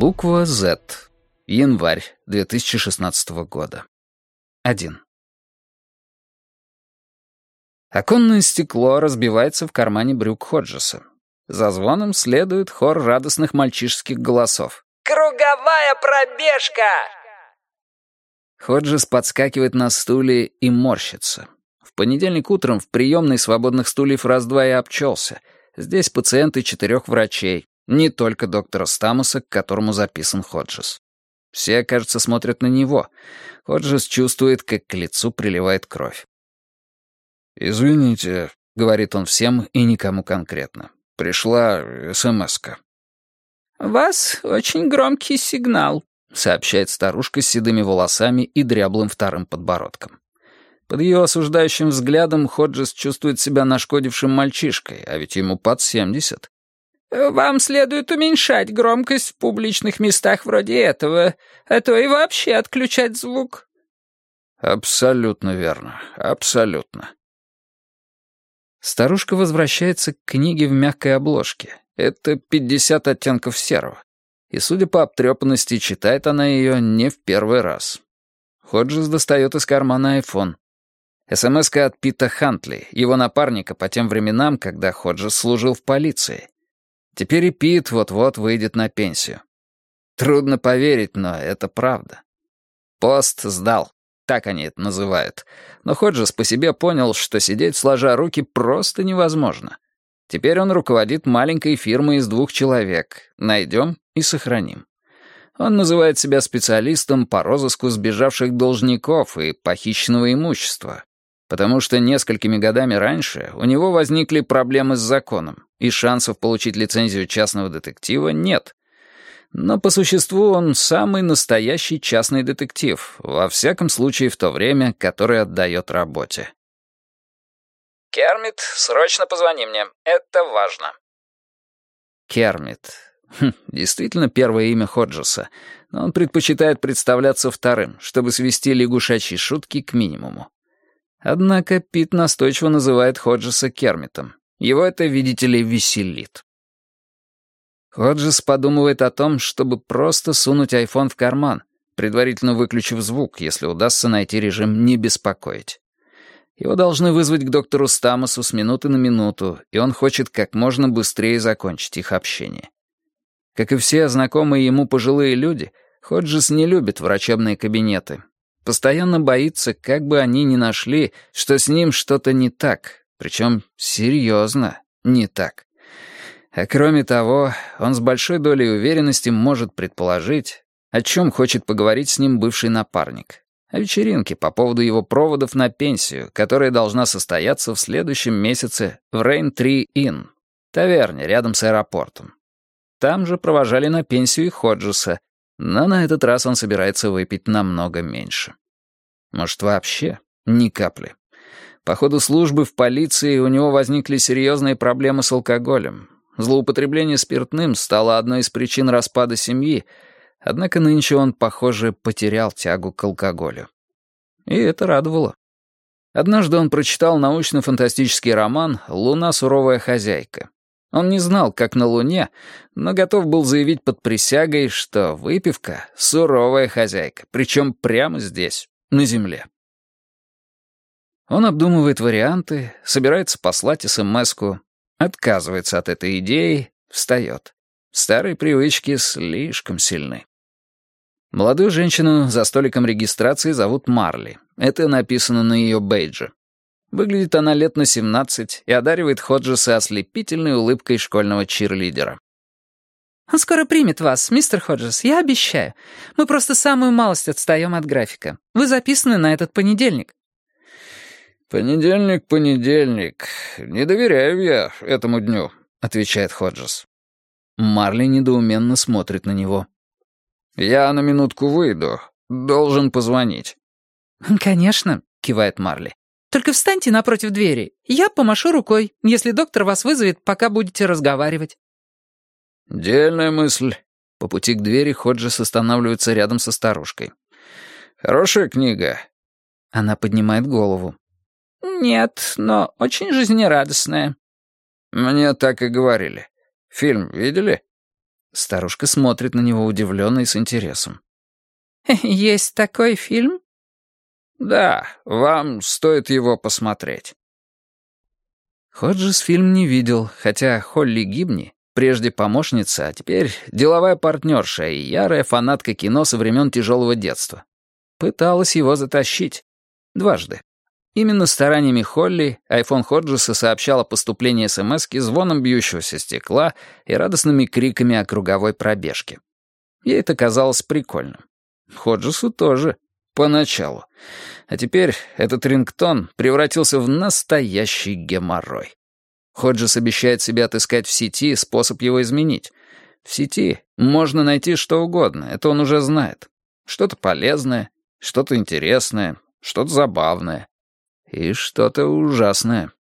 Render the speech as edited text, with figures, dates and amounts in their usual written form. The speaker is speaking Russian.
Буква Z. Январь 2016 года. 1. Оконное стекло разбивается в кармане брюк Ходжеса. За звоном следует хор радостных мальчишеских голосов. «Круговая пробежка!» Ходжес подскакивает на стуле и морщится. В понедельник утром в приемной свободных стульев раз-два и обчелся. Здесь пациенты 4 врачей, не только доктора Стамоса, к которому записан Ходжес. Все, кажется, смотрят на него. Ходжес чувствует, как к лицу приливает кровь. «Извините», — говорит он всем и никому конкретно. «Пришла СМС-ка». «У вас очень громкий сигнал», — сообщает старушка с седыми волосами и дряблым вторым подбородком. Под ее осуждающим взглядом Ходжес чувствует себя нашкодившим мальчишкой, а ведь ему под 70. «Вам следует уменьшать громкость в публичных местах вроде этого, а то и вообще отключать звук». «Абсолютно верно, абсолютно». Старушка возвращается к книге в мягкой обложке. Это 50 оттенков серого. И, судя по обтрепанности, читает она ее не в первый раз. Ходжес достает из кармана айфон. СМС-ка от Пита Хантли, его напарника по тем временам, когда Ходжес служил в полиции. Теперь и Пит вот-вот выйдет на пенсию. Трудно поверить, но это правда. Пост сдал, так они это называют. Но Ходжес по себе понял, что сидеть сложа руки просто невозможно. Теперь он руководит маленькой фирмой из 2 человек. Найдем и сохраним. Он называет себя специалистом по розыску сбежавших должников и похищенного имущества, потому что несколькими годами раньше у него возникли проблемы с законом, и шансов получить лицензию частного детектива нет. Но по существу он самый настоящий частный детектив, во всяком случае в то время, которое отдает работе. «Кермит, срочно позвони мне, это важно». Кермит. Действительно первое имя Ходжеса, но он предпочитает представляться вторым, чтобы свести лягушачьи шутки к минимуму. Однако Пит настойчиво называет Ходжеса Кермитом. Его это, видите ли, веселит. Ходжес подумывает о том, чтобы просто сунуть айфон в карман, предварительно выключив звук, если удастся найти режим «не беспокоить». Его должны вызвать к доктору Стамосу с минуты на минуту, и он хочет как можно быстрее закончить их общение. Как и все знакомые ему пожилые люди, Ходжес не любит врачебные кабинеты. Постоянно боится, как бы они ни нашли, что с ним что-то не так, причем серьезно не так. А кроме того, он с большой долей уверенности может предположить, о чем хочет поговорить с ним бывший напарник. О вечеринке по поводу его проводов на пенсию, которая должна состояться в следующем месяце в Raintree Inn, таверне рядом с аэропортом. Там же провожали на пенсию и Ходжеса, но на этот раз он собирается выпить намного меньше. Может, вообще ни капли. По ходу службы в полиции у него возникли серьезные проблемы с алкоголем. Злоупотребление спиртным стало одной из причин распада семьи, однако нынче он, похоже, потерял тягу к алкоголю. И это радовало. Однажды он прочитал научно-фантастический роман «Луна — суровая хозяйка». Он не знал, как на Луне, но готов был заявить под присягой, что выпивка — суровая хозяйка, причем прямо здесь, на Земле. Он обдумывает варианты, собирается послать СМС-ку, отказывается от этой идеи, встает. Старые привычки слишком сильны. Молодую женщину за столиком регистрации зовут Марли. Это написано на ее бейдже. Выглядит она лет на 17 и одаривает Ходжеса ослепительной улыбкой школьного чирлидера. «Он скоро примет вас, мистер Ходжес, я обещаю. Мы просто самую малость отстаем от графика. Вы записаны на этот понедельник». «Понедельник. Не доверяю я этому дню», — отвечает Ходжес. Марли недоуменно смотрит на него. «Я на минутку выйду. Должен позвонить». «Конечно», — кивает Марли. «Только встаньте напротив двери. Я помашу рукой, если доктор вас вызовет, пока будете разговаривать». «Дельная мысль». По пути к двери Ходжес останавливается рядом со старушкой. «Хорошая книга». Она поднимает голову. «Нет, но очень жизнерадостная». «Мне так и говорили. Фильм видели?» Старушка смотрит на него удивленно и с интересом. «Есть такой фильм?» «Да, вам стоит его посмотреть». Ходжес фильм не видел, хотя Холли Гибни, прежде помощница, а теперь деловая партнерша и ярая фанатка кино со времен тяжелого детства, пыталась его затащить. Дважды. Именно стараниями Холли айфон Ходжеса сообщал о поступлении СМСки звоном бьющегося стекла и радостными криками о круговой пробежке. Ей это казалось прикольным. Ходжесу тоже. Поначалу. А теперь этот рингтон превратился в настоящий геморрой. Ходжес обещает себе отыскать в сети способ его изменить. В сети можно найти что угодно, это он уже знает. Что-то полезное, что-то интересное, что-то забавное и что-то ужасное.